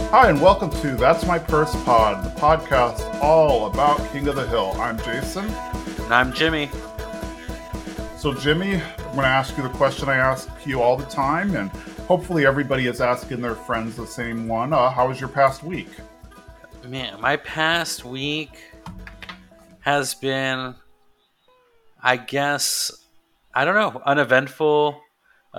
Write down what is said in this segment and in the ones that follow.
Hi, and welcome to That's My Purse Pod, the podcast all about King of the Hill. I'm Jason. And I'm Jimmy. So, Jimmy, I'm going to ask you the question I ask you all the time, and hopefully everybody is asking their friends the same one. How was your past week? Man, my past week has been, I guess, uneventful.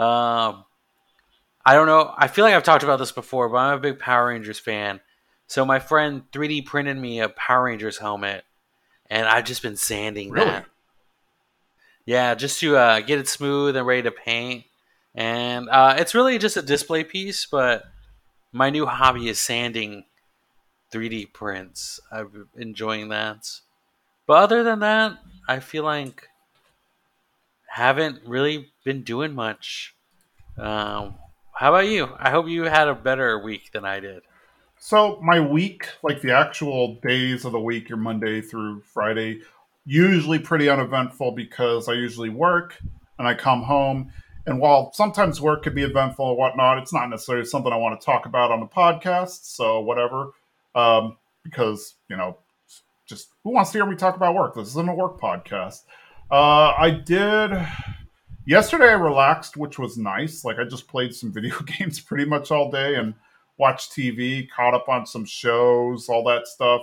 I don't know. I feel like I've talked about this before, but I'm a big Power Rangers fan. So my friend 3D printed me a Power Rangers helmet, and I've just been sanding that. Yeah, just to get it smooth and ready to paint. And it's really just a display piece, but my new hobby is sanding 3D prints. I'm enjoying that. But other than that, I feel like haven't really been doing much. How about you? I hope you had a better week than I did. So, my week, like the actual days of the week, your Monday through Friday, usually pretty uneventful because I usually work and I come home. And while sometimes work could be eventful and whatnot, it's not necessarily something I want to talk about on the podcast. So, whatever. Because, just who wants to hear me talk about work? This isn't a work podcast. Yesterday I relaxed, which was nice. Like I just played some video games pretty much all day and watched TV, caught up on some shows, all that stuff.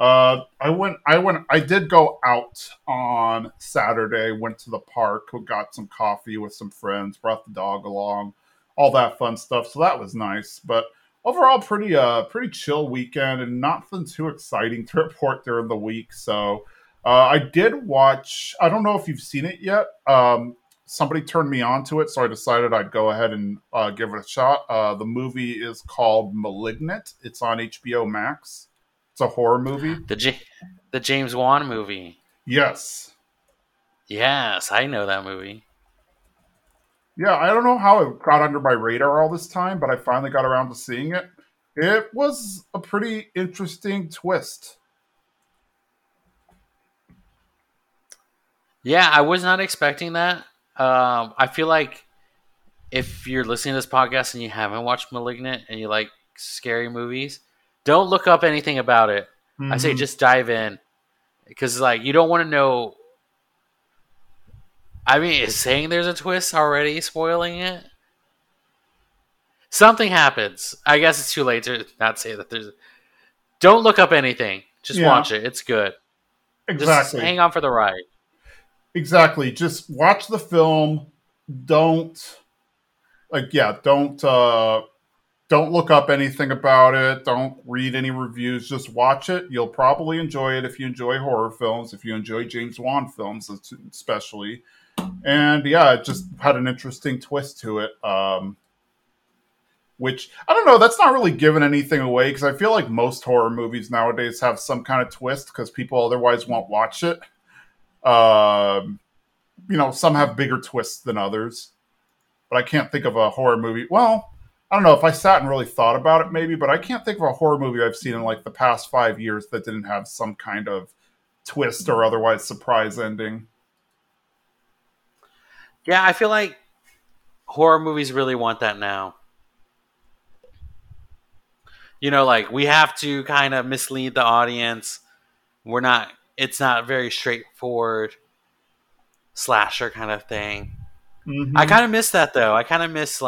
I did go out on Saturday, went to the park, got some coffee with some friends, brought the dog along, all that fun stuff. So that was nice. But overall, pretty chill weekend and nothing too exciting to report during the week. So I did watch, I don't know if you've seen it yet. Somebody turned me on to it, so I decided I'd go ahead and give it a shot. The movie is called Malignant. It's on HBO Max. It's a horror movie. The James Wan movie. Yes. Yes, I know that movie. Yeah, I don't know how it got under my radar all this time, but I finally got around to seeing it. It was a pretty interesting twist. Yeah, I was not expecting that. I feel like if you're listening to this podcast and you haven't watched Malignant and you like scary movies, don't look up anything about it. Mm-hmm. I say just dive in because you don't want to know. I mean, is saying there's a twist already spoiling it? Something happens. I guess it's too late to not say that there's. Don't look up anything. Just watch it. It's good. Exactly. Just hang on for the ride. Exactly. Just watch the film. Don't look up anything about it. Don't read any reviews. Just watch it. You'll probably enjoy it if you enjoy horror films, if you enjoy James Wan films especially. And yeah, it just had an interesting twist to it. Which, I don't know, that's not really giving anything away because I feel like most horror movies nowadays have some kind of twist because people otherwise won't watch it. Some have bigger twists than others. But I can't think of a horror movie. Well, I don't know if I sat and really thought about it maybe, but I can't think of a horror movie I've seen in like the past 5 years that didn't have some kind of twist or otherwise surprise ending. Yeah, I feel like horror movies really want that now. We have to kind of mislead the audience. It's not very straightforward slasher kind of thing. Mm-hmm. I kind of miss that though. I kind of miss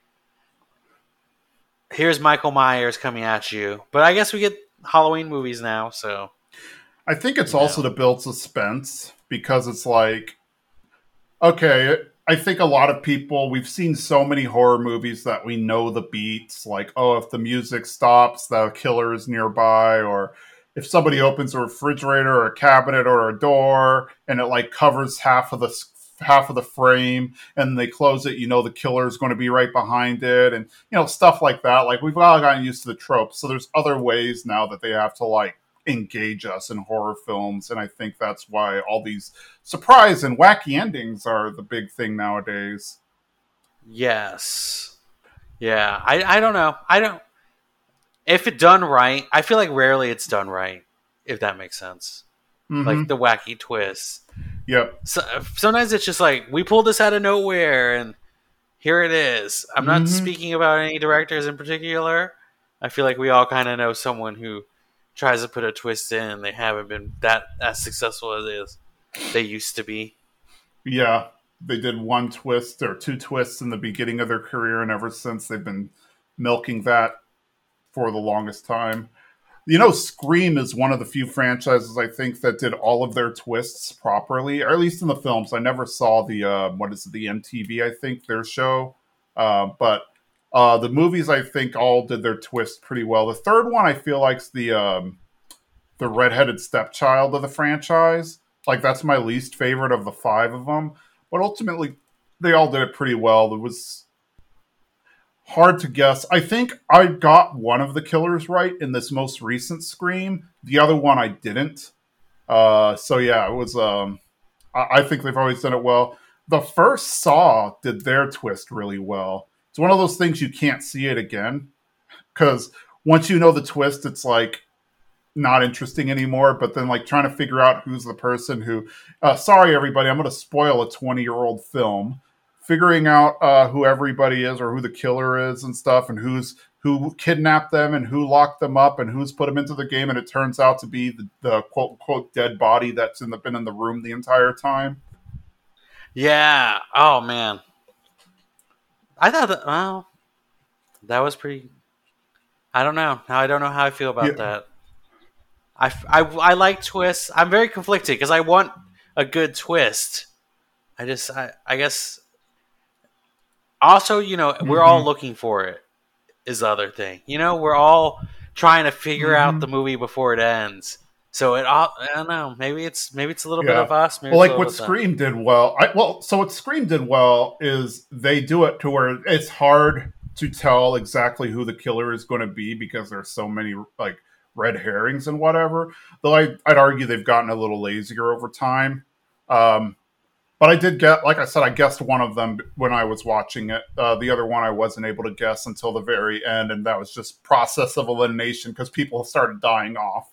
here's Michael Myers coming at you. But I guess we get Halloween movies now, so. I think it's also to build suspense because it's like, okay, I think a lot of people, we've seen so many horror movies that we know the beats, like, oh, if the music stops, the killer is nearby, or if somebody opens a refrigerator or a cabinet or a door and it covers half of the frame and they close it, the killer is going to be right behind it, and stuff like that. We've all gotten used to the tropes, so there's other ways now that they have to engage us in horror films, and I think that's why all these surprise and wacky endings are the big thing nowadays. Yes. Yeah, I don't know. If it's done right, I feel like rarely it's done right, if that makes sense. Mm-hmm. The wacky twist. Yep. So, sometimes it's just we pulled this out of nowhere and here it is. I'm not speaking about any directors in particular. I feel like we all kind of know someone who tries to put a twist in and they haven't been that as successful as they used to be. Yeah, they did one twist or two twists in the beginning of their career, and ever since they've been milking that for the longest time. You know, Scream is one of the few franchises I think that did all of their twists properly, or at least in the films. I never saw the what is it, the MTV, I think, their show, but the movies I think all did their twist pretty well. The third one I feel like's the redheaded stepchild of the franchise. Like that's my least favorite of the five of them, but ultimately they all did it pretty well. It was hard to guess. I think I got one of the killers right in this most recent Scream. The other one I didn't. So yeah, it was. I think they've always done it well. The first Saw did their twist really well. It's one of those things you can't see it again because once you know the twist, it's like not interesting anymore. But then like trying to figure out who's the person who. Sorry, everybody, I'm going to spoil a 20-year-old film. Figuring out who everybody is or who the killer is and stuff, and who kidnapped them and who locked them up and who's put them into the game, and it turns out to be the quote unquote dead body that's been in the room the entire time. Yeah. Oh man. I thought that was pretty. I don't know. Now I don't know how I feel about that. I like twists. I'm very conflicted because I want a good twist. I guess. Also, you know, we're all looking for it. Is the other thing. You know, we're all trying to figure out the movie before it ends. So I don't know. Maybe it's a little bit of us. Maybe well, like what Scream did well. So what Scream did well is they do it to where it's hard to tell exactly who the killer is going to be because there's so many like red herrings and whatever. Though I'd argue they've gotten a little lazier over time. But I did get, like I said, I guessed one of them when I was watching it. The other one I wasn't able to guess until the very end, and that was just process of elimination because people started dying off.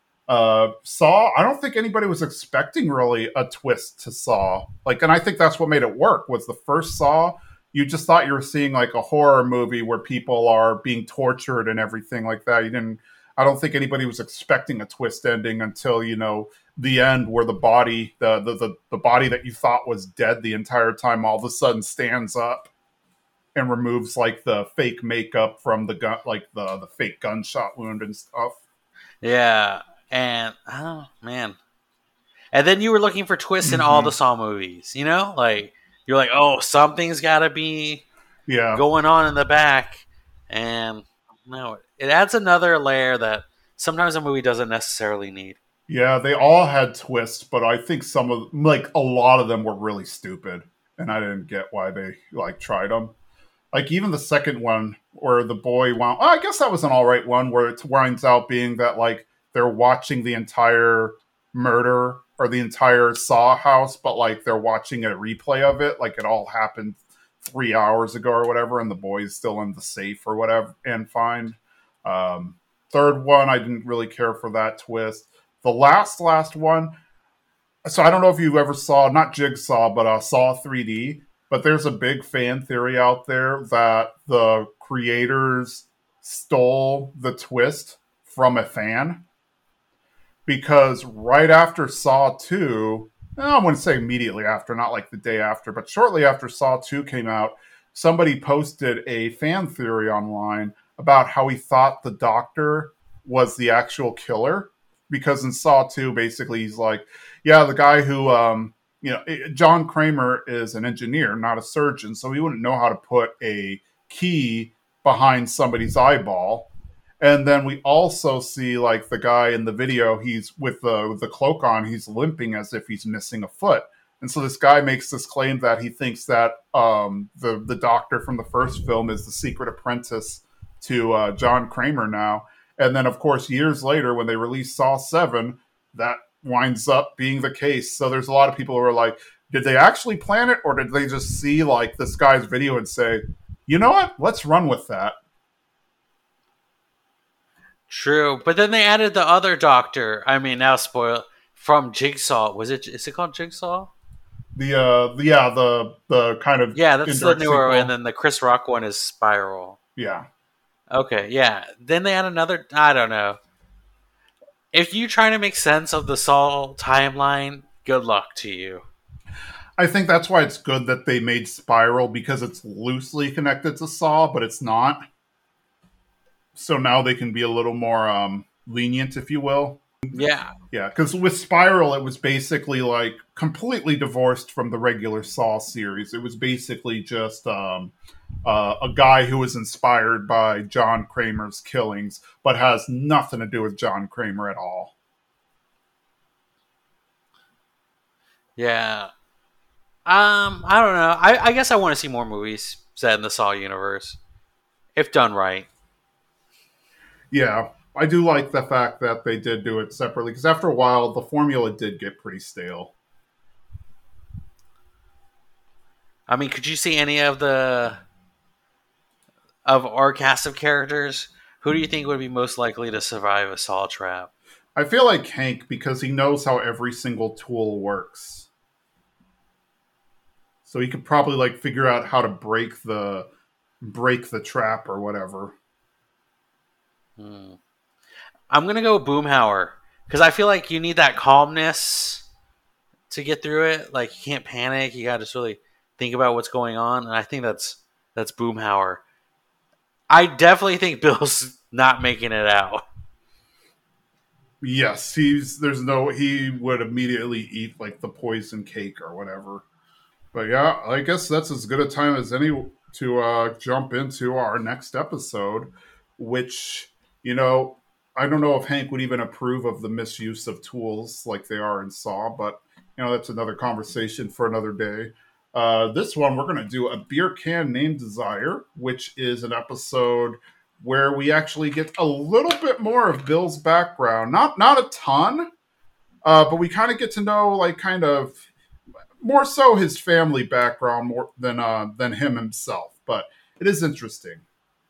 Saw, I don't think anybody was expecting really a twist to Saw. Like, and I think that's what made it work, was the first Saw, you just thought you were seeing like a horror movie where people are being tortured and everything like that. I don't think anybody was expecting a twist ending until, you know, the end where the body, the body that you thought was dead the entire time all of a sudden stands up and removes like the fake makeup from the gun, like the fake gunshot wound and stuff. Yeah. And oh man. And then you were looking for twists in all the Saw movies, you know? Like you're like, oh, something's gotta be going on in the back. And no, it adds another layer that sometimes a movie doesn't necessarily need. Yeah, they all had twists, but I think a lot of them were really stupid, and I didn't get why they like tried them. Like even the second one, where the boy wound. I guess that was an all right one, where it winds out being that like they're watching the entire murder or the entire Saw house, but like they're watching a replay of it, like it all happened 3 hours ago or whatever, and the boy's still in the safe or whatever and fine. Third one, I didn't really care for that twist. The last one, so I don't know if you ever saw, not Jigsaw, but Saw 3D, but there's a big fan theory out there that the creators stole the twist from a fan. Because right after Saw 2, I wouldn't say immediately after, not like the day after, but shortly after Saw 2 came out, somebody posted a fan theory online about how he thought the doctor was the actual killer. Because in Saw 2, basically, he's like, yeah, the guy who, John Kramer is an engineer, not a surgeon, so he wouldn't know how to put a key behind somebody's eyeball. And then we also see, like, the guy in the video, he's with the cloak on, he's limping as if he's missing a foot. And so this guy makes this claim that he thinks that the doctor from the first film is the secret apprentice to John Kramer now. And then, of course, years later, when they released Saw 7, that winds up being the case. So there's a lot of people who are like, did they actually plan it? Or did they just see, like, this guy's video and say, you know what? Let's run with that. True. But then they added the other doctor. I mean, now spoil from Jigsaw. Is it called Jigsaw? The kind of... Yeah, that's the newer one. And then the Chris Rock one is Spiral. Yeah. Okay, yeah. Then they had another. I don't know. If you try to make sense of the Saw timeline, good luck to you. I think that's why it's good that they made Spiral because it's loosely connected to Saw, but it's not. So now they can be a little more lenient, if you will. Yeah, Yeah, because with Spiral, it was basically like completely divorced from the regular Saw series. It was basically just a guy who was inspired by John Kramer's killings, but has nothing to do with John Kramer at all. yeah. I don't know. I guess I want to see more movies set in the Saw universe if done right. Yeah, I do like the fact that they did do it separately because after a while, the formula did get pretty stale. I mean, could you see any of our cast of characters? Who do you think would be most likely to survive a Saw trap? I feel like Hank because he knows how every single tool works. So he could probably like figure out how to break the trap or whatever. Hmm. I'm gonna go Boomhauer because I feel like you need that calmness to get through it. Like you can't panic. You gotta just really think about what's going on, and I think that's Boomhauer. I definitely think Bill's not making it out. Yes, he would immediately eat like the poison cake or whatever. But yeah, I guess that's as good a time as any to jump into our next episode, which, you know, I don't know if Hank would even approve of the misuse of tools like they are in Saw, but, that's another conversation for another day. This one, we're going to do a beer can named Desire, which is an episode where we actually get a little bit more of Bill's background. Not a ton, but we kind of get to know, like, kind of more so his family background more than him himself. But it is interesting.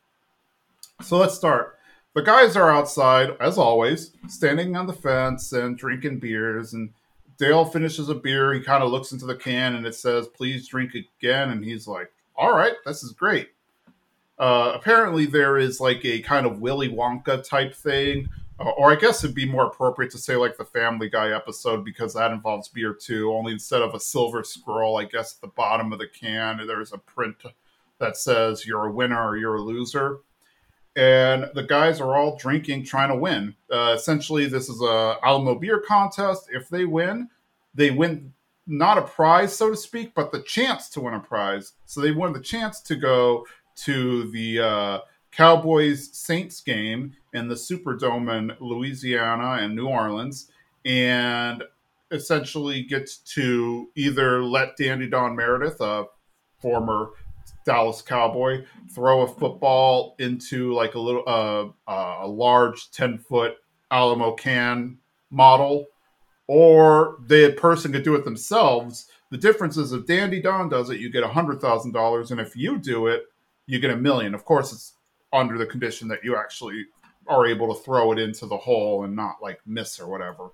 So let's start. The guys are outside, as always, standing on the fence and drinking beers. And Dale finishes a beer. He kind of looks into the can and it says, "Please drink again." And he's like, "All right, this is great." Apparently, there is like a kind of Willy Wonka type thing, or I guess it'd be more appropriate to say like the Family Guy episode because that involves beer too. Only instead of a silver scroll, I guess at the bottom of the can there's a print that says "You're a winner" or "You're a loser." And the guys are all drinking, trying to win. Essentially, this is a Alamo beer contest. If they win not a prize, so to speak, but the chance to win a prize. So they won the chance to go to the Cowboys Saints game in the Superdome in Louisiana and New Orleans, and essentially gets to either let Dandy Don Meredith, a former Dallas Cowboy, throw a football into like a large 10-foot Alamo can model, or the person could do it themselves. The difference is if Dandy Don does it, you get $100,000, and if you do it, you get $1 million. Of course, it's under the condition that you actually are able to throw it into the hole and not like miss or whatever.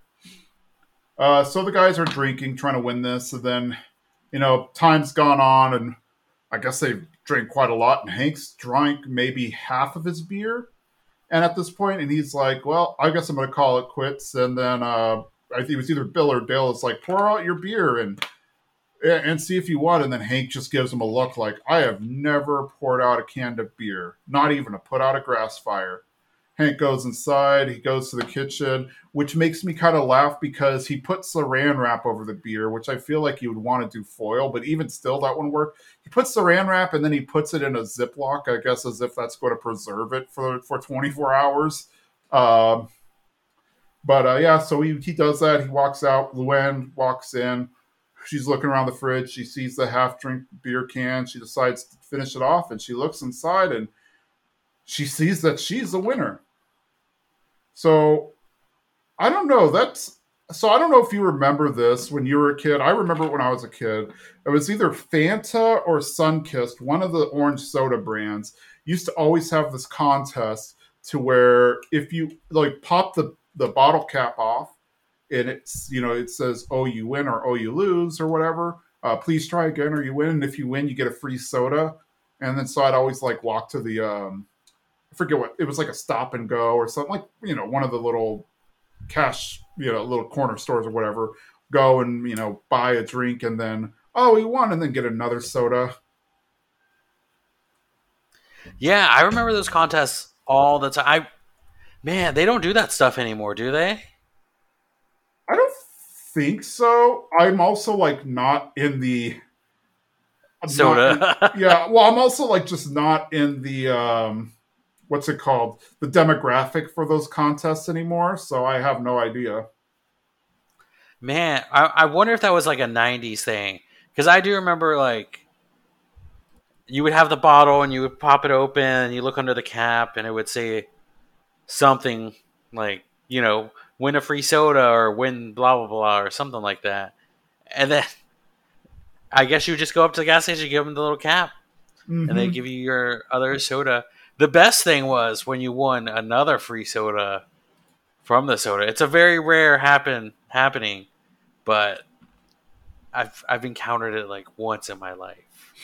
So the guys are drinking, trying to win this, and then time's gone on, and I guess they drank quite a lot. And Hank's drank maybe half of his beer, and at this point, and he's like, "Well, I guess I'm going to call it quits." And then I think it was either Bill or Dale. It's like, "Pour out your beer and see if you want." And then Hank just gives him a look like, "I have never poured out a can of beer, not even to put out a grass fire." Hank goes inside. He goes to the kitchen, which makes me kind of laugh because he puts saran wrap over the beer, which I feel like you would want to do foil, but even still, that wouldn't work. He puts saran wrap and then he puts it in a Ziploc, I guess, as if that's going to preserve it for 24 hours. Um, but yeah, so he does that. He walks out. Luann walks in. She's looking around the fridge. She sees the half drink beer can. She decides to finish it off, and she looks inside and she sees that she's the winner. So I don't know. I don't know if you remember this when you were a kid. I remember when I was a kid. It was either Fanta or Sunkist, one of the orange soda brands, used to always have this contest to where if you like pop the bottle cap off and it says, "Oh, you win," or "Oh, you lose," or whatever. Please try again or you win. And if you win, you get a free soda. And then so I'd always like walk to the I forget what it was, like a Stop and Go or something, like, one of the little cash, little corner stores or whatever. Go and buy a drink and then he won, and then get another soda. Yeah, I remember those contests all the time. Man, they don't do that stuff anymore, do they? I don't think so. I'm also like not in the soda. Yeah, well, I'm also like just not in the what's it called? The demographic for those contests anymore, so I have no idea. Man, I wonder if that was like a 90s thing. Because I do remember, like, you would have the bottle and you would pop it open and you look under the cap and it would say something like, win a free soda or win blah, blah, blah, or something like that. And then I guess you would just go up to the gas station, give them the little cap, and they give you your other soda. The best thing was when you won another free soda from the soda. It's a very rare happening, but I've encountered it like once in my life.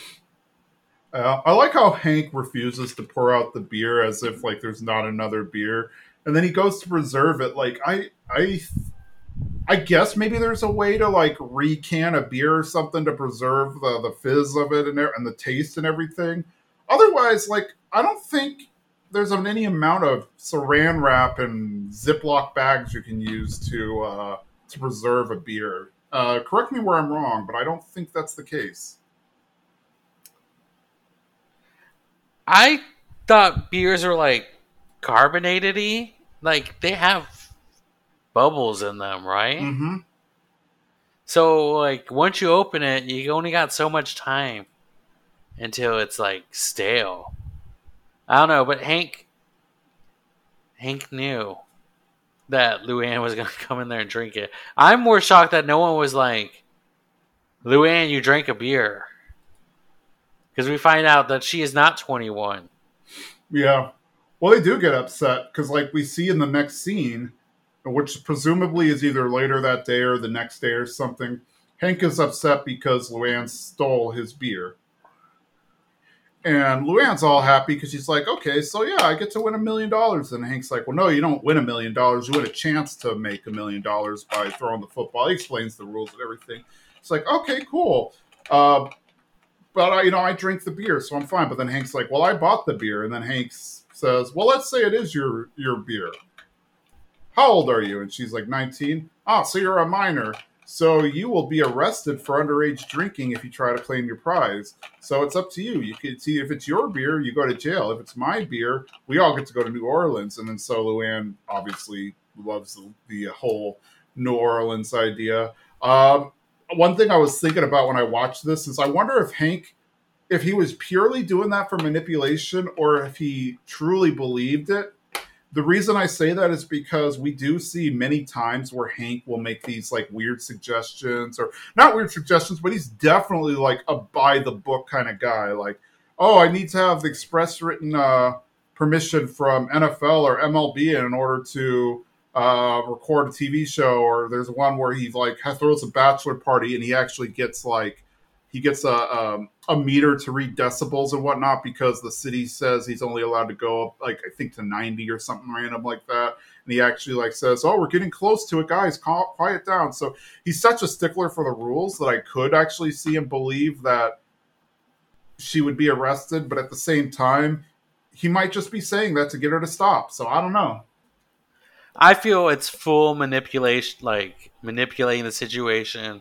I like how Hank refuses to pour out the beer as if like there's not another beer, and then he goes to preserve it. Like I guess maybe there's a way to like recan a beer or something to preserve the fizz of it and the taste and everything. Otherwise, like I don't think there's any amount of saran wrap and Ziploc bags you can use to preserve a beer. Correct me where I'm wrong, but I don't think that's the case. I thought beers are like carbonated-y. Like they have bubbles in them, right? Mm-hmm. So like once you open it, you only got so much time until it's like stale. I don't know, but Hank knew that Luann was going to come in there and drink it. I'm more shocked that no one was like, Luann, you drank a beer. Because we find out that she is not 21. Yeah. Well, they do get upset because, like, we see in the next scene, which presumably is either later that day or the next day or something, Hank is upset because Luann stole his beer. And Luann's all happy because she's like, okay, so yeah, I get to win $1 million. And Hank's like, well, no, you don't win $1 million. You win a chance to make $1 million by throwing the football. He explains the rules and everything. It's like, okay, cool. But I drink the beer, so I'm fine. But then Hank's like, well, I bought the beer. And then Hank says, well, let's say it is your beer. How old are you? And she's like, 19. Ah, so you're a minor. So you will be arrested for underage drinking if you try to claim your prize. So it's up to you. You can see if it's your beer, you go to jail. If it's my beer, we all get to go to New Orleans. And then so Luann obviously loves the whole New Orleans idea. One thing I was thinking about when I watched this is I wonder if Hank, if he was purely doing that for manipulation or if he truly believed it. The reason I say that is because we do see many times where Hank will make these like weird suggestions, or not weird suggestions, but he's definitely like a by the book kind of guy. Like, oh, I need to have the express written permission from NFL or MLB in order to record a TV show. Or there's one where he like throws a bachelor party and he actually gets like a meter to read decibels and whatnot because the city says he's only allowed to go up like I think to 90 or something random like that. And he actually like says, "Oh, we're getting close to it, guys. Quiet down." So he's such a stickler for the rules that I could actually see him believe that she would be arrested, but at the same time, he might just be saying that to get her to stop. So I don't know. I feel it's full manipulation, like manipulating the situation.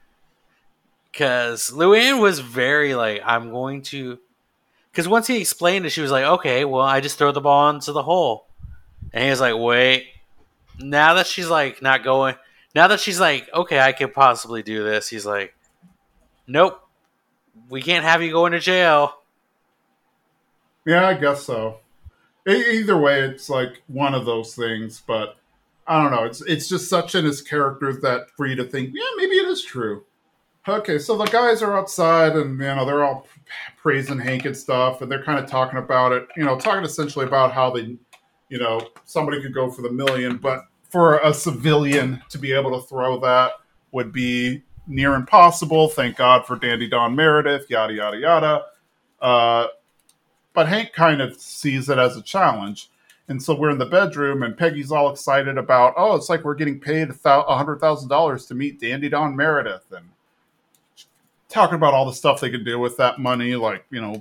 Because Luann was very like, I'm going to... Because once he explained it, she was like, okay, well, I just throw the ball into the hole. And he was like, wait. Now that she's like not going... Now that she's like, okay, I could possibly do this. He's like, nope. We can't have you go into jail. Yeah, I guess so. Either way, it's like one of those things. But I don't know. It's just such in his character that for you to think, yeah, maybe it is true. Okay, so the guys are outside and, they're all praising Hank and stuff, and they're kind of talking about it, talking essentially about how they, somebody could go for the $1 million, but for a civilian to be able to throw that would be near impossible. Thank God for Dandy Don Meredith, yada, yada, yada. but Hank kind of sees it as a challenge. And so we're in the bedroom, and Peggy's all excited about, oh, it's like we're getting paid $100,000 to meet Dandy Don Meredith, and talking about all the stuff they could do with that money, like,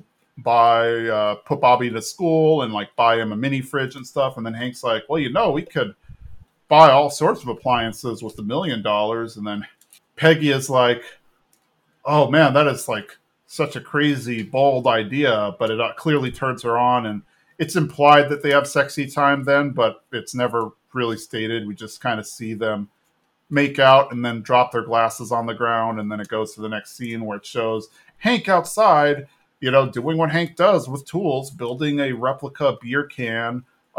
buy put Bobby to school and like buy him a mini fridge and stuff. And then Hank's like, well, we could buy all sorts of appliances with $1 million. And then Peggy is like, oh man, that is like such a crazy, bold idea, but it clearly turns her on. And it's implied that they have sexy time then, but it's never really stated. We just kind of see them make out and then drop their glasses on the ground. And then it goes to the next scene where it shows Hank outside, doing what Hank does with tools, building a replica beer can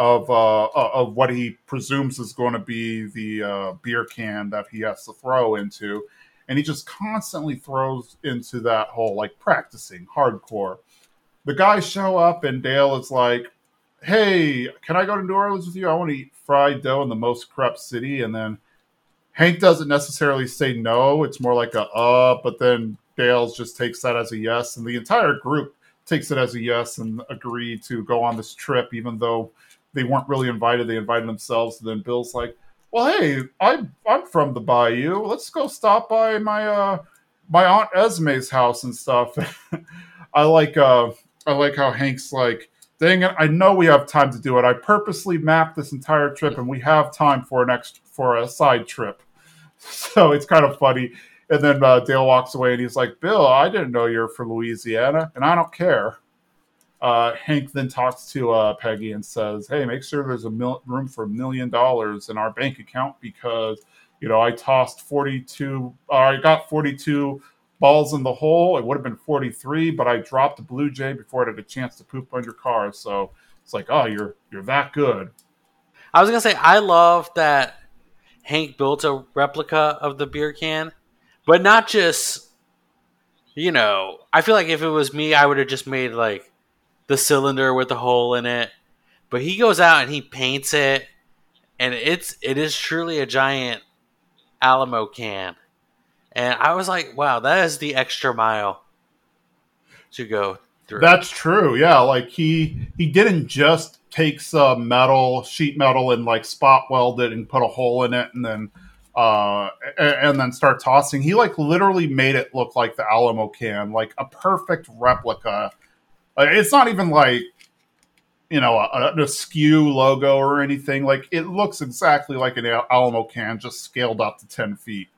of what he presumes is going to be the beer can that he has to throw into. And he just constantly throws into that hole, like practicing hardcore. The guys show up, and Dale is like, hey, can I go to New Orleans with you? I want to eat fried dough in the most corrupt city. And then Hank doesn't necessarily say no. It's more like but then Dale just takes that as a yes. And the entire group takes it as a yes and agree to go on this trip, even though they weren't really invited. They invited themselves. And then Bill's like, well, hey, I'm from the Bayou. Let's go stop by my Aunt Esme's house and stuff. I like how Hank's like, dang it, I know we have time to do it. I purposely mapped this entire trip, and we have time for a side trip. So it's kind of funny. And then Dale walks away, and he's like, Bill, I didn't know you're from Louisiana, and I don't care. Hank then talks to Peggy and says, hey, make sure there's room for $1 million in our bank account because, I tossed 42, I got 42 balls in the hole. It would have been 43, but I dropped a Blue Jay before it had a chance to poop on your car. So it's like, oh, you're that good. I was going to say, I love that Hank built a replica of the beer can, but not just, I feel like if it was me, I would have just made like the cylinder with the hole in it. But he goes out and he paints it, and it is truly a giant Alamo can. And I was like, wow, that is the extra mile to go through. That's true. Yeah, like he didn't just take some sheet metal and like spot weld it and put a hole in it and then start tossing. He like literally made it look like the Alamo can, like a perfect replica. It's not even like, an askew logo or anything. Like, it looks exactly like an Alamo can, just scaled up to 10 feet.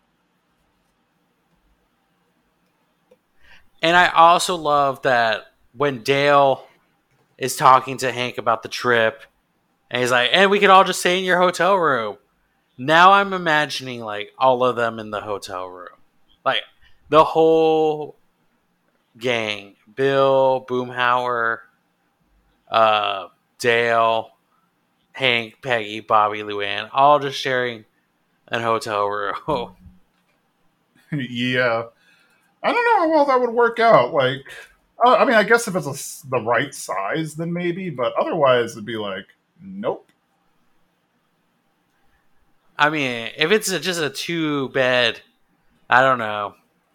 And I also love that when Dale is talking to Hank about the trip, and he's like, and we could all just stay in your hotel room. Now I'm imagining, like, all of them in the hotel room. Like, the whole gang. Bill, Boomhauer, Dale, Hank, Peggy, Bobby, Luann, all just sharing a hotel room. Yeah. I don't know how well that would work out. Like, I mean, I guess if it's the right size, then maybe, but otherwise it'd be like, nope. I mean, if it's just a 2-bed, I don't know.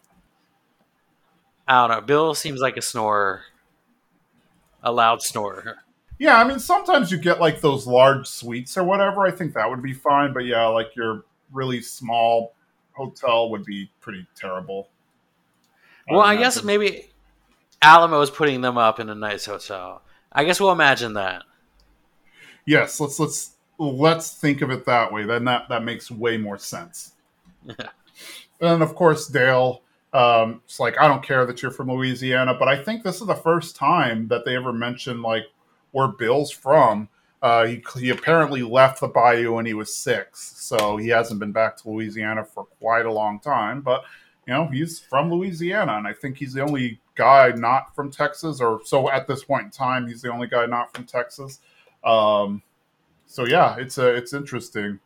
Bill seems like a snorer. A loud snorer. Yeah, I mean, sometimes you get like those large suites or whatever. I think that would be fine. But yeah, like your really small hotel would be pretty terrible. Well, I guess maybe Alamo is putting them up in a nice hotel. I guess we'll imagine that. Yes, let's think of it that way. Then that makes way more sense. And of course, Dale. It's like, I don't care that you're from Louisiana, but I think this is the first time that they ever mention like where Bill's from. He apparently left the Bayou when he was 6, so he hasn't been back to Louisiana for quite a long time. But he's from Louisiana, and I think he's the only guy not from Texas, or so at this point in time, he's the only guy not from Texas. So yeah, it's interesting.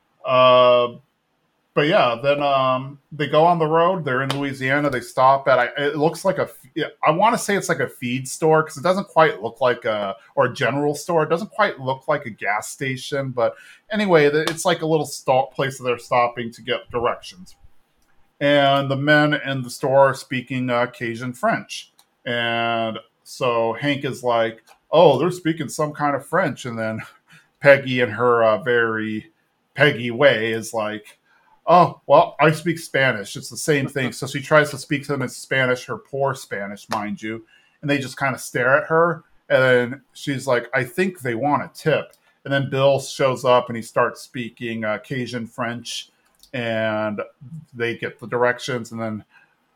But yeah, then they go on the road. They're in Louisiana. They stop at, it looks like I want to say it's like a feed store because it doesn't quite look like or a general store. It doesn't quite look like a gas station. But anyway, it's like a little place that they're stopping to get directions. And the men in the store are speaking Cajun French. And So Hank is like, oh, they're speaking some kind of French. And then Peggy, in her very Peggy way, is like, oh, well, I speak Spanish. It's the same thing. So she tries to speak to them in Spanish, her poor Spanish, mind you. And they just kind of stare at her. And then she's like, I think they want a tip. And then Bill shows up and he starts speaking Cajun French. And they get the directions. And then,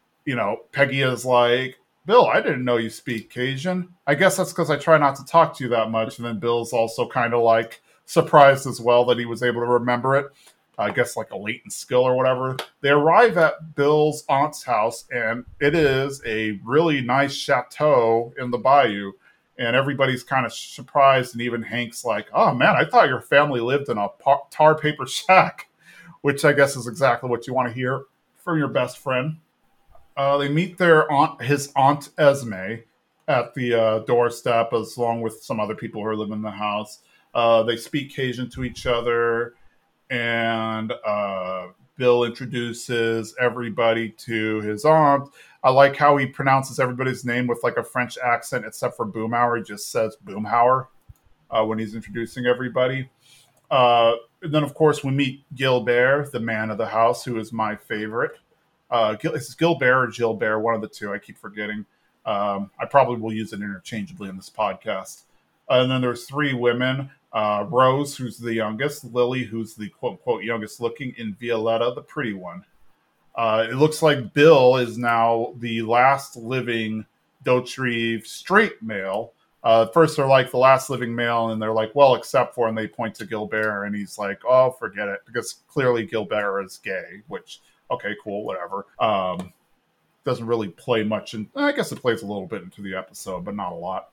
Peggy is like, Bill, I didn't know you speak Cajun. I guess that's because I try not to talk to you that much. And then Bill's also kind of like surprised as well that he was able to remember it. I guess like a latent skill or whatever. They arrive at Bill's aunt's house, and it is a really nice chateau in the bayou. And everybody's kind of surprised, and even Hank's like, oh man, I thought your family lived in a tar paper shack, which I guess is exactly what you want to hear from your best friend. They meet his aunt Esme, at the doorstep, along with some other people who are living in the house. They speak Cajun to each other, and Bill introduces everybody to his aunt. I like how he pronounces everybody's name with like a French accent, except for Boomhauer. He just says Boomhauer when he's introducing everybody. And then, of course, we meet Gilbert, the man of the house, who is my favorite. It's Gilbert or Gilbert, one of the two. I keep forgetting. I probably will use it interchangeably in this podcast. And then there's three women. Rose, who's the youngest. Lily, who's the quote-unquote youngest looking. And Violetta, the pretty one. It looks like Bill is now the last living Dauterive straight male. First they're like the last living male, and they're like, well, except for, and they point to Gilbert, and he's like, oh, forget it. Because clearly Gilbert is gay, which... okay, cool, whatever. Doesn't really play much, and I guess it plays a little bit into the episode, but not a lot.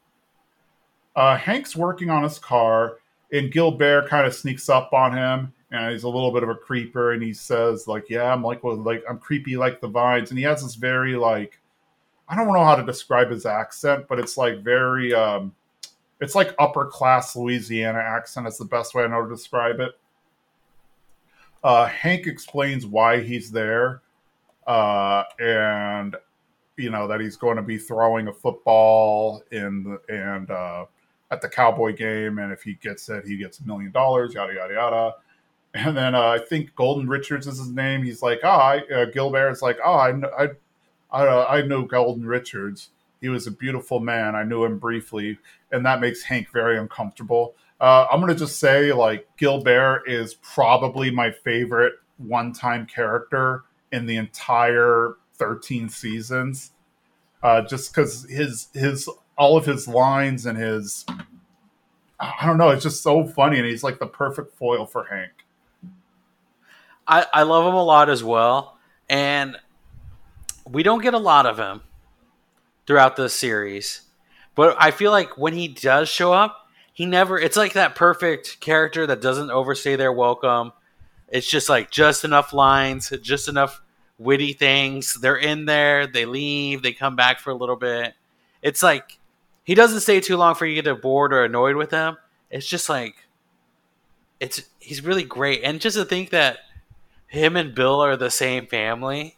Hank's working on his car, and Gilbert kind of sneaks up on him, and he's a little bit of a creeper, and he says, like, yeah, I'm creepy like the vines, and he has this very, like, I don't know how to describe his accent, but it's like very, it's like upper class Louisiana accent. It's the best way I know to describe it. Hank explains why he's there, and that he's going to be throwing a football at the Cowboy game, and if he gets it, he gets $1 million. Yada yada yada. And then I think Golden Richards is his name. He's like, Gilbert's like, I know Golden Richards. He was a beautiful man. I knew him briefly, and that makes Hank very uncomfortable. I'm going to just say, like, Gilbert is probably my favorite one-time character in the entire 13 seasons. Just because all of his lines and I don't know, it's just so funny, and he's like the perfect foil for Hank. I love him a lot as well, and we don't get a lot of him throughout the series. But I feel like when he does show up, it's like that perfect character that doesn't overstay their welcome. It's just like just enough lines, just enough witty things. They're in there, they leave, they come back for a little bit. It's like he doesn't stay too long for you to get bored or annoyed with him. It's just like he's really great. And just to think that him and Bill are the same family,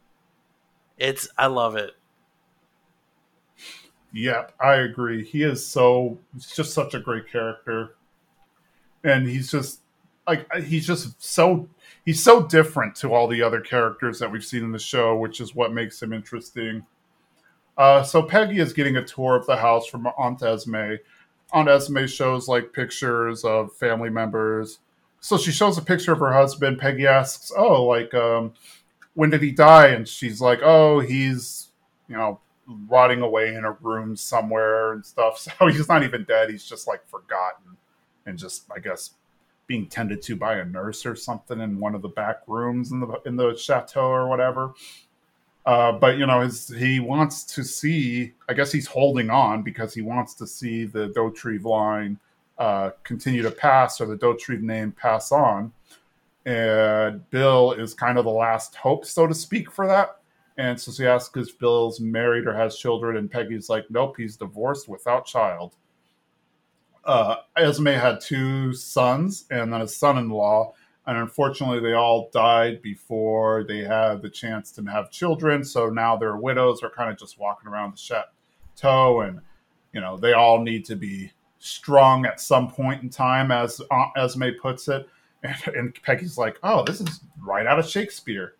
I love it. Yeah, I agree. He's just such a great character. And he's so different to all the other characters that we've seen in the show, which is what makes him interesting. So Peggy is getting a tour of the house from Aunt Esme. Aunt Esme shows like pictures of family members. So she shows a picture of her husband. Peggy asks, oh, like, when did he die? And she's like, oh, he's, rotting away in a room somewhere and stuff. So he's not even dead. He's just like forgotten and just, I guess, being tended to by a nurse or something in one of the back rooms in the chateau or whatever. But he wants to see. I guess he's holding on because he wants to see the Dauterive line continue to pass, or the Dauterive name pass on. And Bill is kind of the last hope, so to speak, for that. And so she asks if Bill's married or has children, and Peggy's like, nope, he's divorced without child. Esme had 2 sons and then a son-in-law, and unfortunately they all died before they had the chance to have children, so now their widows are kind of just walking around the Chateau, and they all need to be strung at some point in time, as Esme puts it. And Peggy's like, "Oh, this is right out of Shakespeare."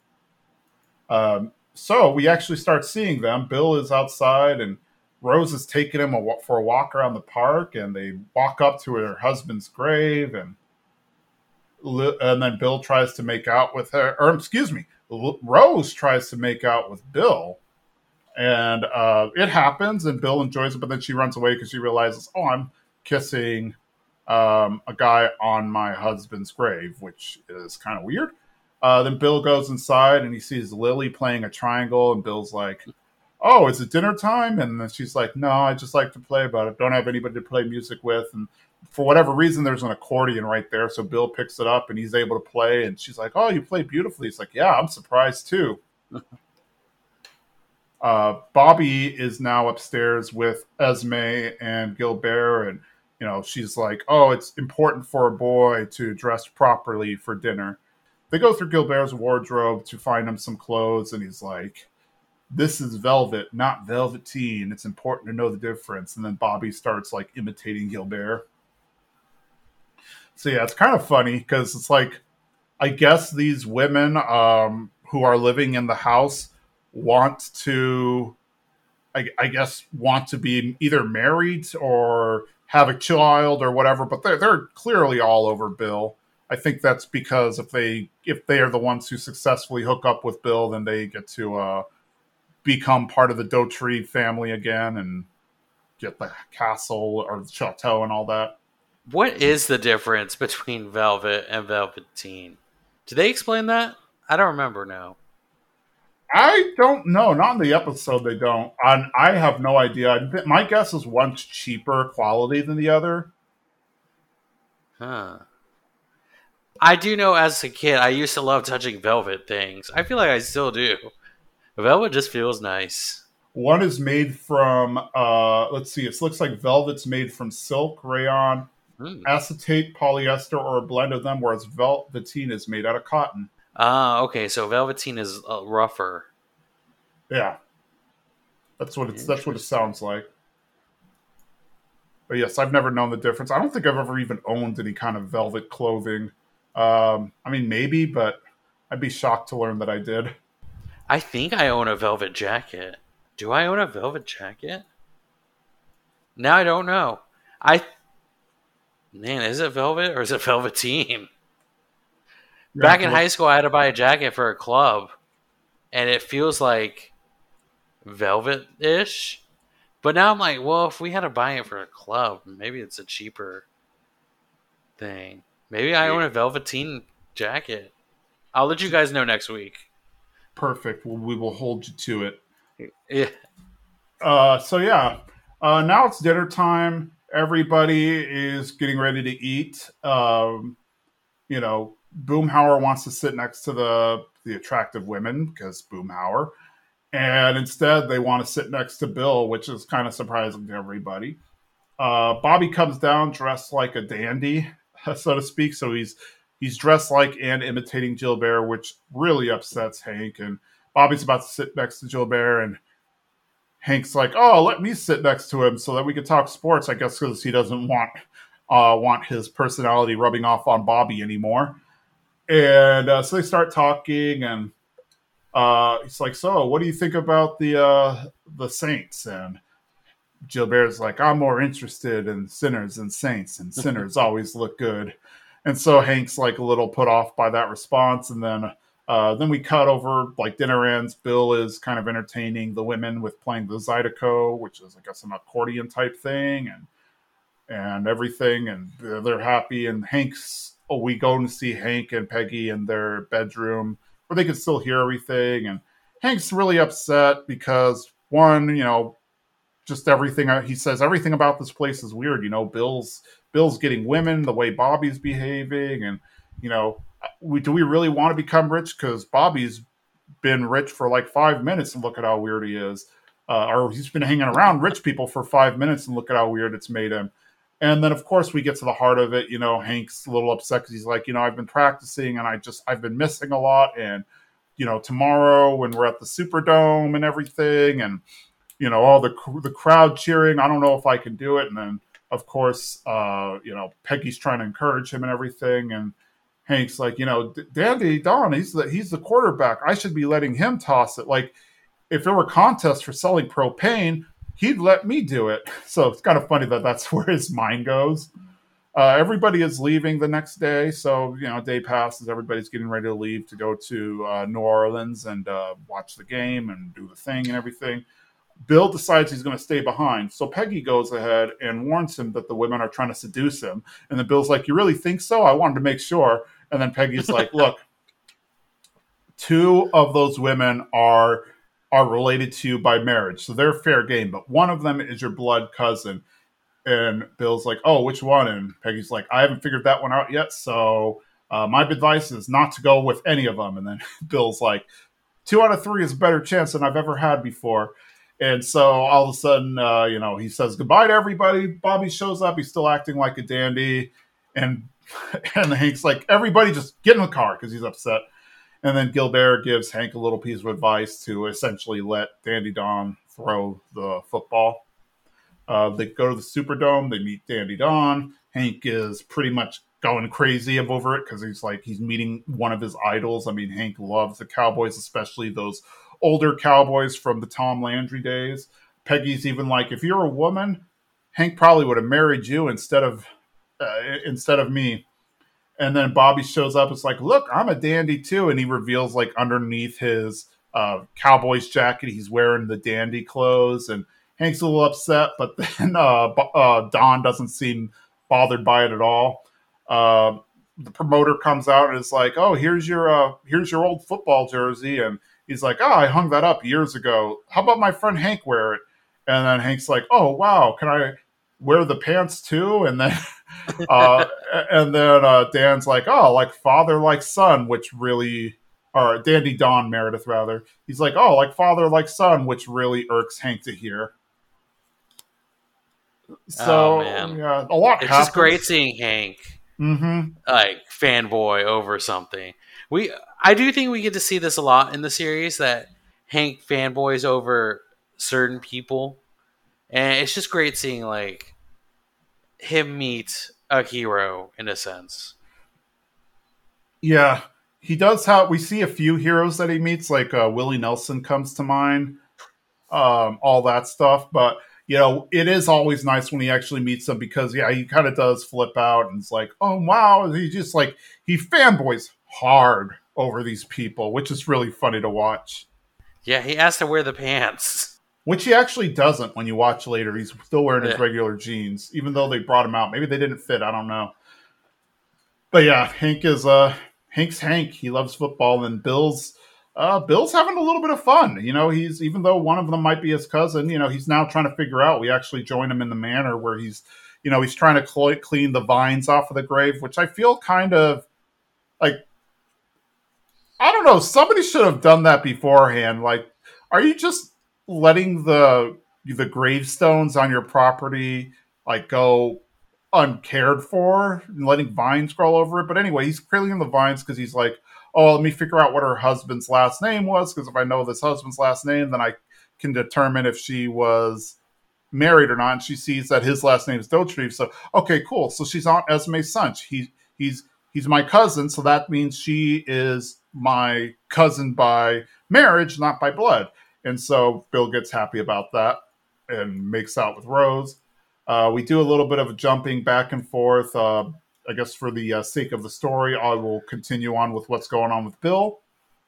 So we actually start seeing them. Bill is outside, and Rose is taking him for a walk around the park, and they walk up to her husband's grave, and then Bill tries to make out with her, or excuse me, Rose tries to make out with Bill, and it happens, and Bill enjoys it, but then she runs away because she realizes, oh, I'm kissing a guy on my husband's grave, which is kind of weird. Then Bill goes inside and he sees Lily playing a triangle, and Bill's like, "Oh, is it dinner time?" And then she's like, "No, I just like to play, but I don't have anybody to play music with." And for whatever reason, there's an accordion right there, so Bill picks it up and he's able to play. And she's like, "Oh, you play beautifully." He's like, "Yeah, I'm surprised too." Bobby is now upstairs with Esme and Gilbert, and she's like, "Oh, it's important for a boy to dress properly for dinner." They go through Gilbert's wardrobe to find him some clothes, and he's like, "This is velvet, not velveteen. It's important to know the difference." And then Bobby starts like imitating Gilbert. So yeah, it's kind of funny because it's like, I guess these women who are living in the house want to, I guess, want to be either married or have a child or whatever, but they're clearly all over Bill. I think that's because if they are the ones who successfully hook up with Bill, then they get to become part of the Daughtry family again and get the castle or the chateau and all that. What is the difference between Velvet and Velveteen? Do they explain that? I don't remember now. I don't know. Not in the episode, they don't. I have no idea. My guess is one's cheaper quality than the other. Huh. I do know as a kid, I used to love touching velvet things. I feel like I still do. Velvet just feels nice. One is made from, let's see, it looks like velvet's made from silk, rayon, acetate, polyester, or a blend of them, whereas velveteen is made out of cotton. Okay, so velveteen is rougher. Yeah. That's what it sounds like. But yes, I've never known the difference. I don't think I've ever even owned any kind of velvet clothing. I mean, maybe, but I'd be shocked to learn that I did. I think I own a velvet jacket. Do I own a velvet jacket? Now I don't know. Man, is it velvet or is it velveteen? Back in high school, I had to buy a jacket for a club, and it feels like velvet-ish. But now I'm like, well, if we had to buy it for a club, maybe it's a cheaper thing. Maybe I own a velveteen jacket. I'll let you guys know next week. Perfect. Well, we will hold you to it. Yeah. So yeah, now it's dinner time. Everybody is getting ready to eat. Boomhauer wants to sit next to the attractive women because Boomhauer, and instead they want to sit next to Bill, which is kind of surprising to everybody. Bobby comes down dressed like a dandy, so to speak. So he's dressed like and imitating Gilbert, which really upsets Hank. And Bobby's about to sit next to Gilbert, and Hank's like, "Oh, let me sit next to him so that we can talk sports." I guess because he doesn't want his personality rubbing off on Bobby anymore. And so they start talking, and he's like, "So, what do you think about the Saints?" And Gilbert's like, "I'm more interested in sinners than saints, and sinners always look good." And so Hank's like a little put off by that response, and then we cut over, like, dinner ends. Bill is kind of entertaining the women with playing the Zydeco, which is, I guess, an accordion type thing, and everything, and they're happy. And we go and see Hank and Peggy in their bedroom where they can still hear everything. And Hank's really upset because, one, just everything he says, everything about this place is weird. Bill's getting women the way Bobby's behaving, and do we really want to become rich? Because Bobby's been rich for like 5 minutes, and look at how weird he is. Or he's been hanging around rich people for 5 minutes, and look at how weird it's made him. And then, of course, we get to the heart of it. Hank's a little upset because he's like, I've been practicing, and I've been missing a lot. And, tomorrow when we're at the Superdome and everything, and all the crowd cheering. I don't know if I can do it. And then, of course, Peggy's trying to encourage him and everything. And Hank's like, Dandy Don, he's the quarterback. I should be letting him toss it. Like, if there were contests for selling propane, he'd let me do it. So it's kind of funny that that's where his mind goes. Everybody is leaving the next day. So, day passes. Everybody's getting ready to leave to go to New Orleans and watch the game and do the thing and everything. Bill decides he's going to stay behind. So Peggy goes ahead and warns him that the women are trying to seduce him. And then Bill's like, you really think so? I wanted to make sure. And then Peggy's like, look, 2 of those women are related to you by marriage. So they're fair game. But one of them is your blood cousin. And Bill's like, oh, which one? And Peggy's like, I haven't figured that one out yet. So my advice is not to go with any of them. And then Bill's like, 2 out of 3 is a better chance than I've ever had before. And so all of a sudden, he says goodbye to everybody. Bobby shows up. He's still acting like a dandy. And Hank's like, everybody just get in the car because he's upset. And then Gilbert gives Hank a little piece of advice to essentially let Dandy Don throw the football. They go to the Superdome. They meet Dandy Don. Hank is pretty much going crazy over it because he's meeting one of his idols. I mean, Hank loves the Cowboys, especially those older Cowboys from the Tom Landry days. Peggy's even like, if you're a woman, Hank probably would have married you instead of me. And then Bobby shows up. It's like, look, I'm a dandy too. And he reveals like underneath his Cowboys jacket, he's wearing the dandy clothes. And Hank's a little upset, but then Don doesn't seem bothered by it at all. The promoter comes out and is like, oh, here's your old football jersey. And he's like, oh, I hung that up years ago. How about my friend Hank wear it? And then Hank's like, oh, wow, can I wear the pants too? And then Dan's like, oh, like father, like son, which really, or Dandy Don Meredith rather. He's like, oh, like father, like son, which really irks Hank to hear. So yeah, a lot. It's just great seeing Hank, like fanboy over something. I do think we get to see this a lot in the series, that Hank fanboys over certain people, and it's just great seeing like him meet a hero in a sense. Yeah, he does have. We see a few heroes that he meets, like Willie Nelson comes to mind, all that stuff. But it is always nice when he actually meets them because he kind of does flip out and it's like, oh wow, he just like he fanboys hard over these people, which is really funny to watch. Yeah, he has to wear the pants. Which he actually doesn't when you watch later. He's still wearing his regular jeans, even though they brought him out. Maybe they didn't fit. I don't know. But yeah, Hank's Hank. He loves football, and Bill's having a little bit of fun. He's, even though one of them might be his cousin, he's now trying to figure out. We actually join him in the manor where he's trying to clean the vines off of the grave, which I feel kind of like, I don't know. Somebody should have done that beforehand. Like, are you just letting the gravestones on your property like go uncared for and letting vines grow over it? But anyway, he's cleaning the vines because he's like, oh, let me figure out what her husband's last name was, because if I know this husband's last name, then I can determine if she was married or not. And she sees that his last name is Dauterive. So okay, cool. So she's Aunt Esme's son. He's my cousin, so that means she is my cousin by marriage, not by blood. And so Bill gets happy about that and makes out with Rose. We do a little bit of jumping back and forth. I guess for the sake of the story, I will continue on with what's going on with Bill.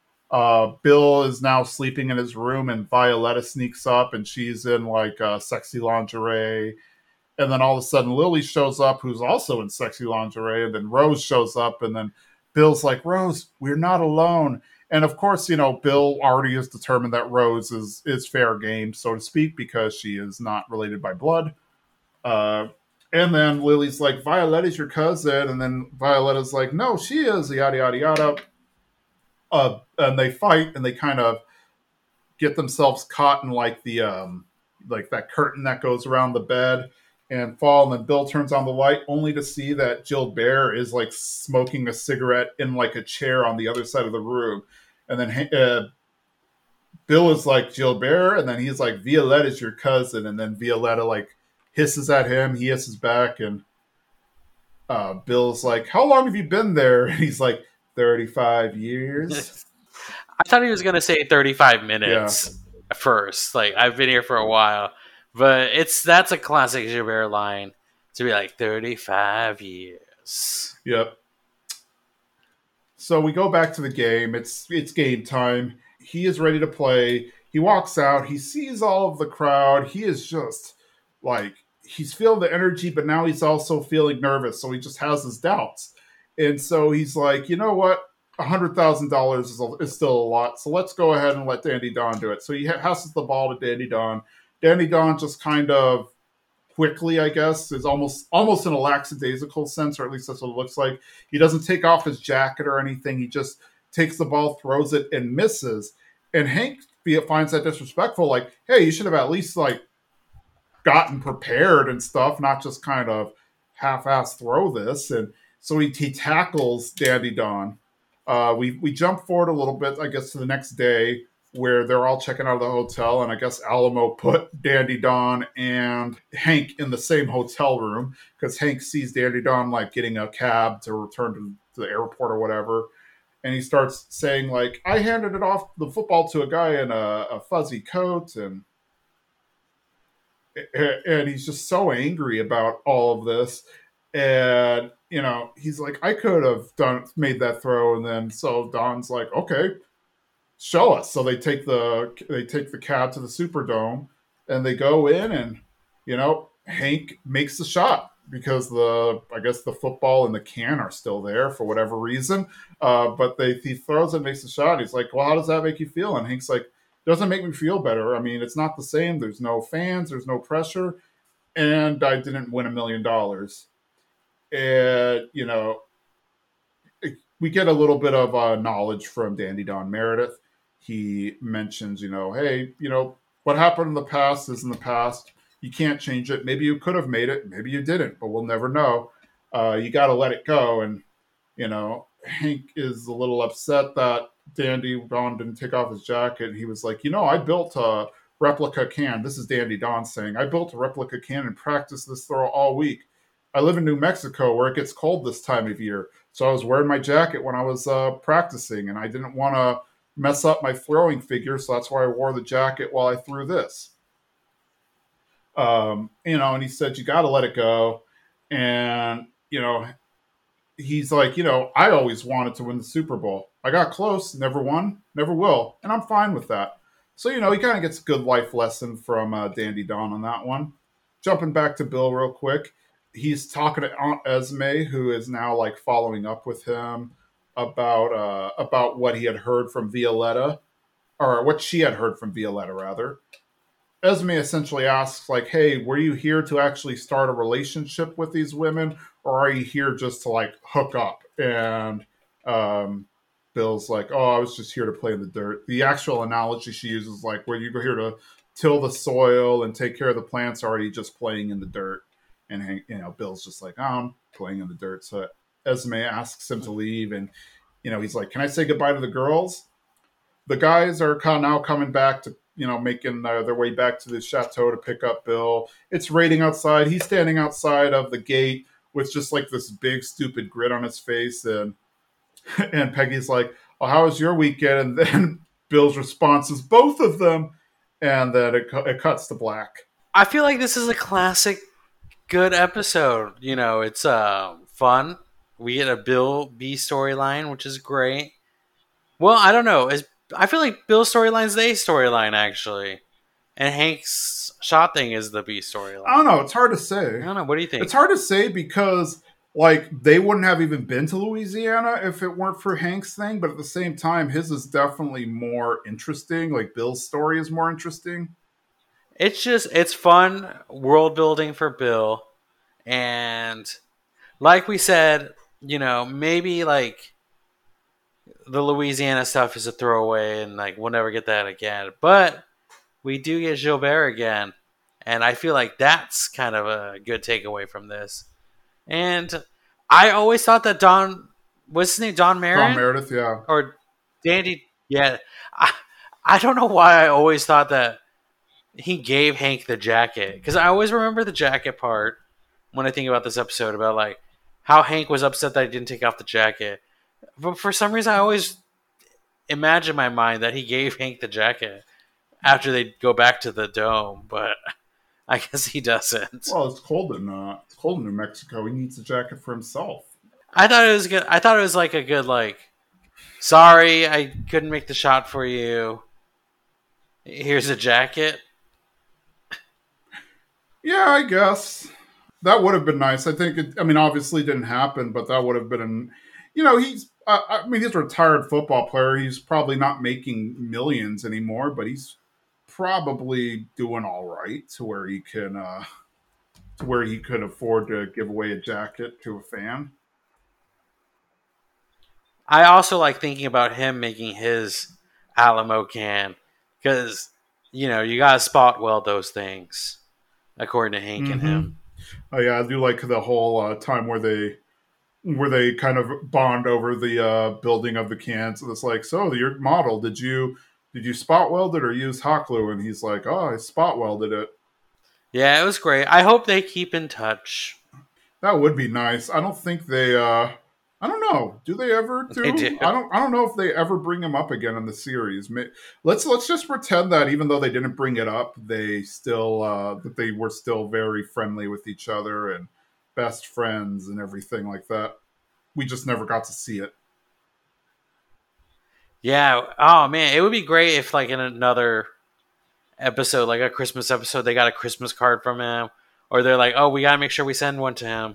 Bill is now sleeping in his room, and Violetta sneaks up, and she's in like sexy lingerie. And then all of a sudden, Lily shows up, who's also in sexy lingerie. And then Rose shows up, and then Bill's like, Rose, we're not alone. And of course, Bill already has determined that Rose is fair game, so to speak, because she is not related by blood. And then Lily's like, Violetta's your cousin. And then Violetta's like, no, she is, yada, yada, yada. And they fight, and they kind of get themselves caught in like the like that curtain that goes around the bed and fall. And then Bill turns on the light only to see that Gilbert is like smoking a cigarette in like a chair on the other side of the room. And then Bill is like Gilbert, and then he's like Violetta's your cousin, and then Violetta like hisses at him, he hisses back, and Bill's like, "How long have you been there?" And he's like, 35 years. I thought he was going to say 35 Yeah. minutes first. Like, I've been here for a while. But that's a classic Gilbert line to be like 35 years. Yep. So we go back to the game. It's game time. He is ready to play. He walks out. He sees all of the crowd. He is just like, he's feeling the energy, but now he's also feeling nervous. So he just has his doubts. And so he's like, you know what? $100,000 is still a lot. So let's go ahead and let Dandy Don do it. So he passes the ball to Dandy Don. Dandy Don just kind of quickly, I guess, is almost in a lackadaisical sense, or at least that's what it looks like. He doesn't take off his jacket or anything. He just takes the ball, throws it, and misses. And Hank finds that disrespectful. Like, hey, you should have at least like gotten prepared and stuff, not just kind of half-ass throw this. And so he tackles Dandy Don. We jump forward a little bit, I guess, to the next day where they're all checking out of the hotel, and I guess Alamo put Dandy Don and Hank in the same hotel room because Hank sees Dandy Don like getting a cab to return to the airport or whatever, and he starts saying like, "I handed it off the football to a guy in a fuzzy coat," and he's just so angry about all of this, and he's like, "I could have made that throw," and then so Don's like, "Okay, show us." So they take the cab to the Superdome, and they go in, and Hank makes the shot because I guess the football and the can are still there for whatever reason. But he throws it, makes the shot. He's like, "Well, how does that make you feel?" And Hank's like, "Doesn't make me feel better. I mean, it's not the same. There's no fans. There's no pressure, and I didn't win $1 million." And we get a little bit of knowledge from Dandy Don Meredith. He mentions, hey, what happened in the past is in the past. You can't change it. Maybe you could have made it. Maybe you didn't, but we'll never know. You got to let it go. And, Hank is a little upset that Dandy Don didn't take off his jacket. He was like, I built a replica can. This is Dandy Don saying, "I built a replica can and practiced this throw all week. I live in New Mexico where it gets cold this time of year. So I was wearing my jacket when I was practicing, and I didn't want to mess up my throwing figure, so that's why I wore the jacket while I threw this." And he said, "You got to let it go." And, he's like, "I always wanted to win the Super Bowl. I got close, never won, never will, and I'm fine with that." So, he kind of gets a good life lesson from Dandy Don on that one. Jumping back to Bill real quick. He's talking to Aunt Esme, who is now like following up with him about what he had heard from Violetta, or what she had heard from Violetta, rather. Esme essentially asks, like, "Hey, were you here to actually start a relationship with these women, or are you here just to like hook up?" And Bill's like, "Oh, I was just here to play in the dirt." The actual analogy she uses, like, "Were you here to till the soil and take care of the plants, or are you just playing in the dirt?" And Bill's just like, "Oh, I'm playing in the dirt." So Esme asks him to leave, and he's like, "Can I say goodbye to the girls?" The guys are now coming back to making their way back to the chateau to pick up Bill. It's raining outside. He's standing outside of the gate with just like this big stupid grin on his face, and Peggy's like, "Well, how was your weekend?" And then Bill's response is, "Both of them," and then it cuts to black. I feel like this is a classic good episode. It's fun. We get a Bill B storyline, which is great. Well, I don't know. I feel like Bill's storyline is the A storyline, actually. And Hank's shot thing is the B storyline. I don't know. It's hard to say. I don't know. What do you think? It's hard to say because, like, they wouldn't have even been to Louisiana if it weren't for Hank's thing. But at the same time, his is definitely more interesting. Like, Bill's story is more interesting. It's fun world building for Bill. And like we said, maybe like the Louisiana stuff is a throwaway and like we'll never get that again. But we do get Gilbert again. And I feel like that's kind of a good takeaway from this. And I always thought that what's his name? Don Meredith? Don Meredith, yeah. Or Dandy, yeah. I don't know why I always thought that he gave Hank the jacket, because I always remember the jacket part when I think about this episode, about like how Hank was upset that he didn't take off the jacket. But for some reason, I always imagine in my mind that he gave Hank the jacket after they go back to the dome, but I guess he doesn't. Well, it's cold in New Mexico. He needs a jacket for himself. I thought it was good. I thought it was like a good like, sorry, I couldn't make the shot for you. Here's a jacket. Yeah, I guess that would have been nice. I think. I mean, obviously, it didn't happen, but that would have been. He's. I mean, he's a retired football player. He's probably not making millions anymore, but he's probably doing all right to where he could afford to give away a jacket to a fan. I also like thinking about him making his Alamo can, because you gotta spot weld those things, according to Hank and Mm-hmm. him. Oh yeah, I do like the whole time where they kind of bond over the building of the cans. And it's like, so your model, did you spot weld it or use hot glue? And he's like, oh, I spot welded it. Yeah, it was great. I hope they keep in touch. That would be nice. I don't think they. I don't know. Do they ever They do? do. I don't know if they ever bring him up again in the series. Let's just pretend that even though they didn't bring it up, they still that they were still very friendly with each other and best friends and everything like that. We just never got to see it. Yeah. Oh man, it would be great if like in another episode, like a Christmas episode, they got a Christmas card from him, or they're like, oh, we gotta make sure we send one to him.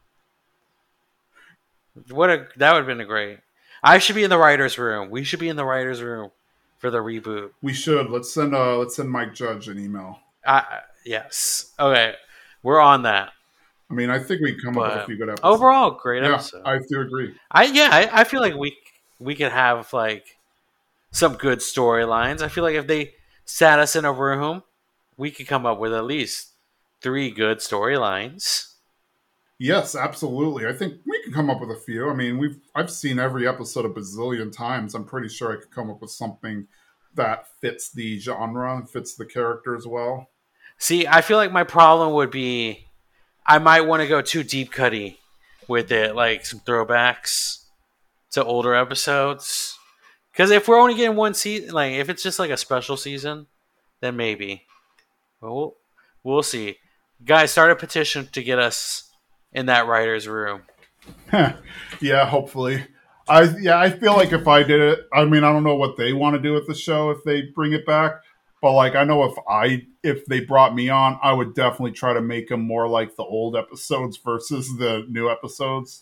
That would have been a great. I should be in the writers' room. We should be in the writers' room for the reboot. We should let's send Mike Judge an email. Yes. Okay, we're on that. I mean, I think we can come up with a But few good episodes. overall, great Yeah, episode. I do agree. I feel like we could have like some good storylines. I feel like if they sat us in a room, we could come up with at least 3 good storylines. Yes, absolutely. I think we can come up with a few. I mean, I've seen every episode a bazillion times. I'm pretty sure I could come up with something that fits the genre and fits the character as well. See, I feel like my problem would be I might want to go too deep cutty with it, like some throwbacks to older episodes. Because if we're only getting one season, like if it's just like a special season, then maybe. But we'll see. Guys, start a petition to get us in that writer's room. Yeah, hopefully. I feel like if I did it, I mean, I don't know what they want to do with the show if they bring it back, but like I know if they brought me on, I would definitely try to make them more like the old episodes versus the new episodes.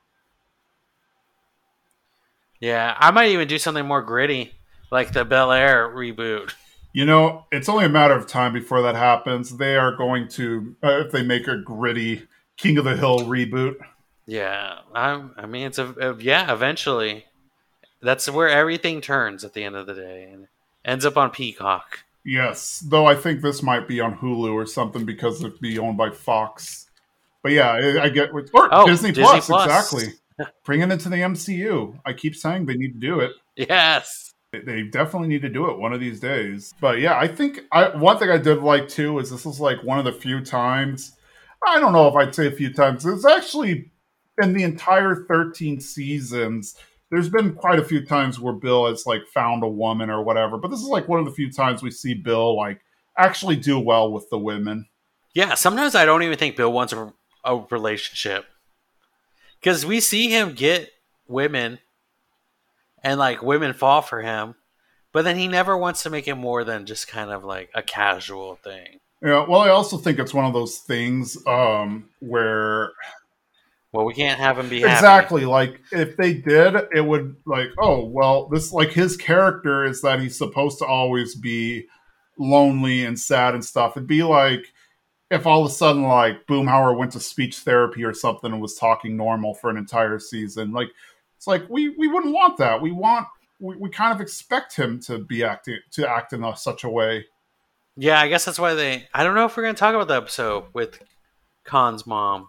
Yeah, I might even do something more gritty, like the Bel Air reboot. It's only a matter of time before that happens. They are going to if they make a gritty King of the Hill reboot. Yeah, I mean, yeah. Eventually, that's where everything turns at the end of the day, and ends up on Peacock. Yes, though I think this might be on Hulu or something because it'd be owned by Fox. But yeah, I get or Disney Plus, exactly. Bring it into the MCU. I keep saying they need to do it. Yes. They definitely need to do it one of these days. But yeah, I think one thing I did like too is this was like one of the few times. I don't know if I'd say a few times. It's actually in the entire 13 seasons. There's been quite a few times where Bill has like found a woman or whatever. But this is like one of the few times we see Bill like actually do well with the women. Yeah, sometimes I don't even think Bill wants a relationship. Because we see him get women and like women fall for him, but then he never wants to make it more than just kind of like a casual thing. Yeah, well, I also think it's one of those things where Well, we can't have him be happy. exactly like if they did, it would like, oh well, this like his character is that he's supposed to always be lonely and sad and stuff. It'd be like if all of a sudden like Boomhauer went to speech therapy or something and was talking normal for an entire season. Like it's like we wouldn't want that. We kind of expect him to be act in such a way. Yeah, I guess that's why I don't know if we're going to talk about the episode with Khan's mom.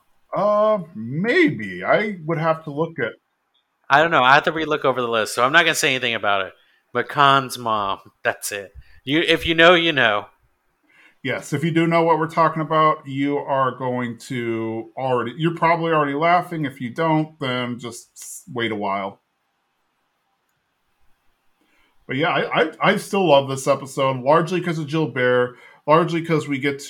Maybe I would have to look at. I don't know. I have to relook over the list, so I'm not going to say anything about it. But Khan's mom. That's it. If you know, you know. Yes, if you do know what we're talking about, you are going to already. You're probably already laughing. If you don't, then just wait a while. But yeah, I still love this episode, largely because of Gilbert, largely because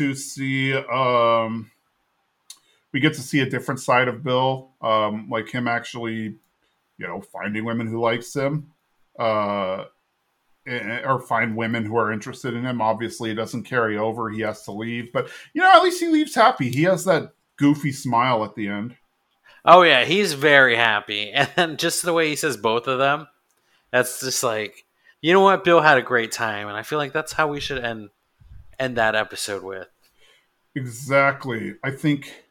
we get to see a different side of Bill, like him actually, finding women who likes him, uh, or find women who are interested in him. Obviously, it doesn't carry over. He has to leave, but at least he leaves happy. He has that goofy smile at the end. Oh yeah, he's very happy, and then just the way he says both of them, that's just like, you know what, Bill had a great time, and I feel like that's how we should end that episode with. Exactly. I think.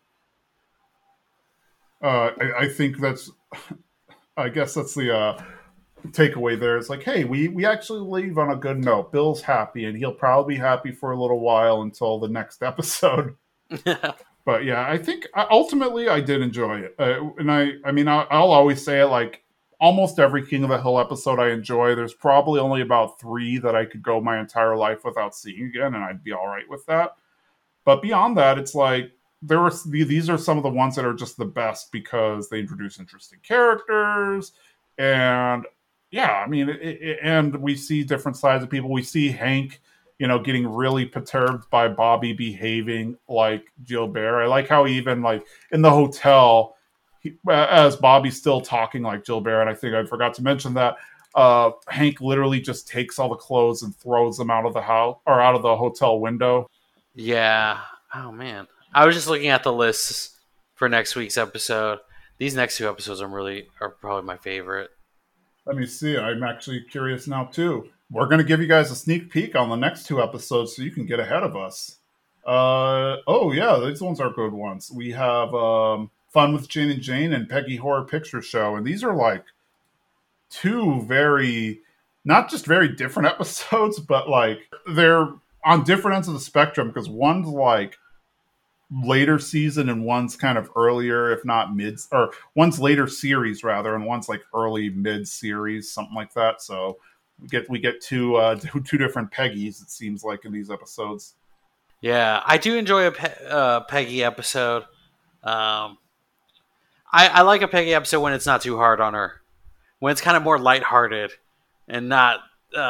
I think that's. I guess that's the takeaway there. It's like, hey, we actually leave on a good note. Bill's happy, and he'll probably be happy for a little while until the next episode. But yeah, I think ultimately I did enjoy it, and I mean I'll always say it, like almost every King of the Hill episode I enjoy. There's probably only about 3 that I could go my entire life without seeing again, and I'd be all right with that. But beyond that, it's like these are some of the ones that are just the best because they introduce interesting characters, and yeah, I mean, and we see different sides of people. We see Hank, getting really perturbed by Bobby behaving like Gilbert. I like how even like in the hotel, as Bobby's still talking like Gilbert, and I think I forgot to mention that Hank literally just takes all the clothes and throws them out of the house or out of the hotel window. Yeah. Oh man, I was just looking at the lists for next week's episode. These next 2 episodes are probably my favorite. Let me see. I'm actually curious now too. We're going to give you guys a sneak peek on the next 2 episodes so you can get ahead of us. Oh yeah, these ones are good ones. We have Fun with Jane and Jane and Peggy Horror Picture Show, and these are like 2 very, not just very different episodes, but like they're on different ends of the spectrum because one's like later season and one's kind of earlier, if not mid, or one's later series rather, and one's like early mid series, something like that. So we get 2 different Peggys, it seems like, in these episodes. Yeah, I do enjoy a Peggy episode. I like a Peggy episode when it's not too hard on her, when it's kind of more lighthearted and not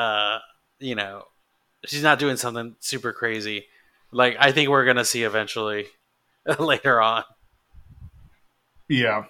she's not doing something super crazy. Like I think we're gonna see eventually later on. Yeah,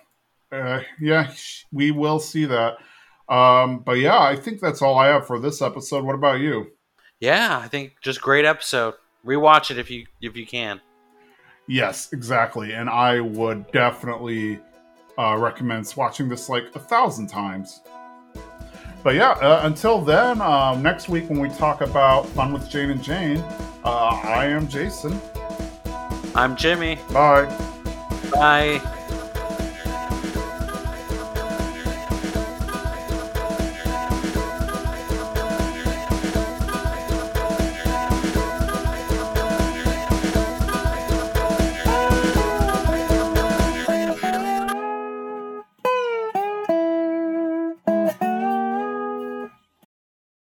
we will see that. But yeah, I think that's all I have for this episode. What about you? Yeah, I think just great episode. Rewatch it if you can. Yes, exactly, and I would definitely recommend watching this like 1,000 times. But yeah, until then, next week when we talk about Fun with Jane and Jane, I am Jason. I'm Jimmy. Bye. Bye.